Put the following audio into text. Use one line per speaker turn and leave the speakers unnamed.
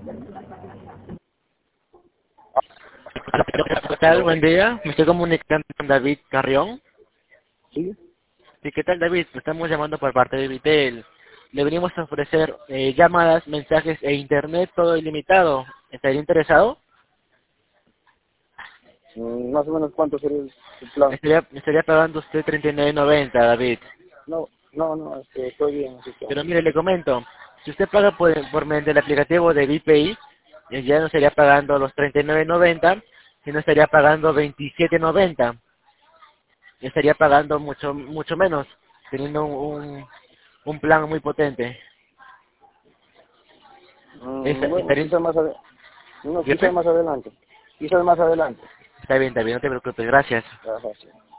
¿Qué tal? Buen día. Me estoy comunicando con David Carrión.
Sí,
Sí, ¿qué tal, David? Le estamos llamando por parte de Vitel. Le venimos a ofrecer llamadas, mensajes e internet todo ilimitado. ¿Estaría interesado?
más o menos cuánto sería el plan.
Estaría pagando usted 39.90, David.
No, estoy bien, así que.
Pero mire, le comento. Si usted paga por mediante el aplicativo de VPI, ya no estaría pagando los 39.90, sino estaría pagando 27.90. Estaría pagando mucho menos, teniendo un plan muy potente.
Bueno,
Estaría,
no, quizás
¿Dígame?
más adelante. Quizás más adelante.
Está bien, no te preocupes, gracias.
Ajá, sí.